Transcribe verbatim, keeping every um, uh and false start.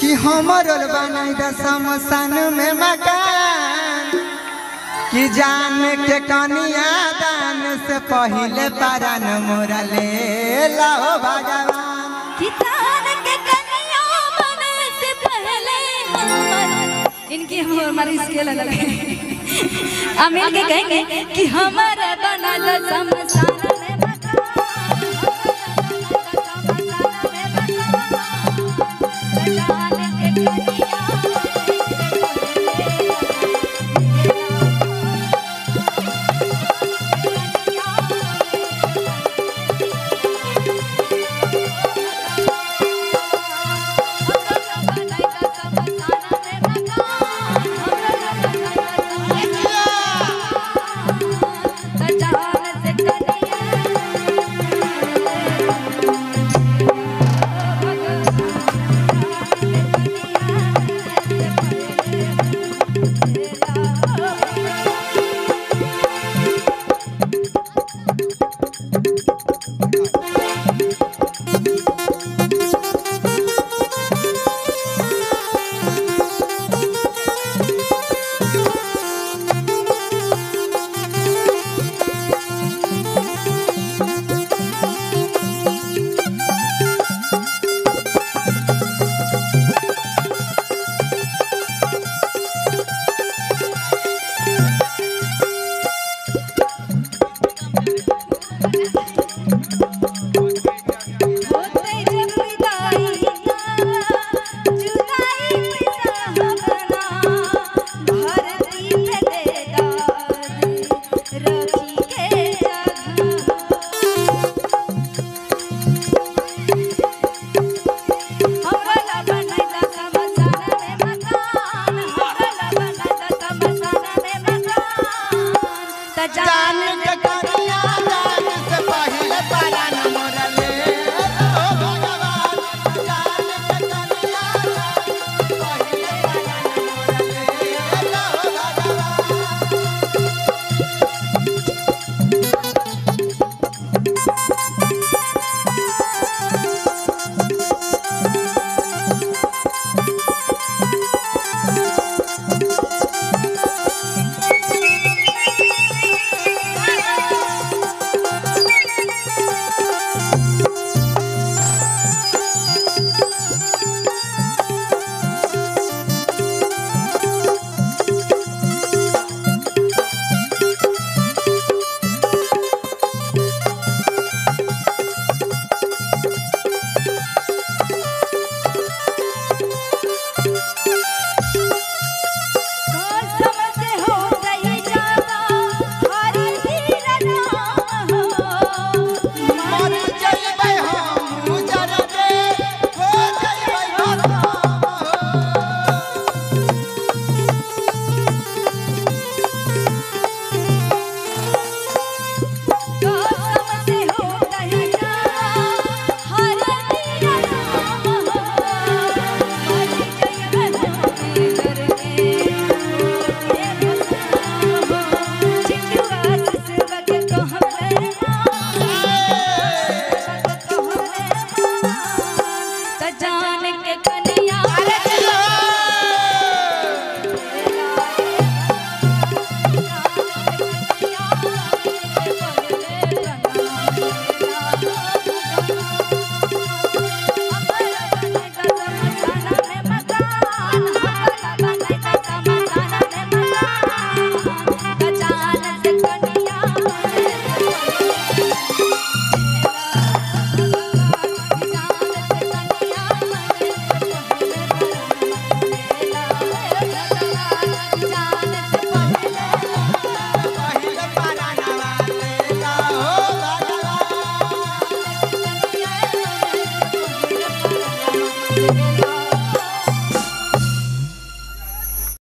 कि हमर बनाई द शमशान में मकान कि जान के कनिया दान से पहले पारान मोरा ले लाओ भगवान कि दान के कनिया बने से पहले हमर इनकी हम हमारी स्केल अलग है अमीर के कहेंगे कि हमारा बना द शमशान में जान के कनिया दान से पहले पारान मोरा ले लाओ भगवान जान के कनिया दान से पहले पारान मोरा ले लाओ भगवान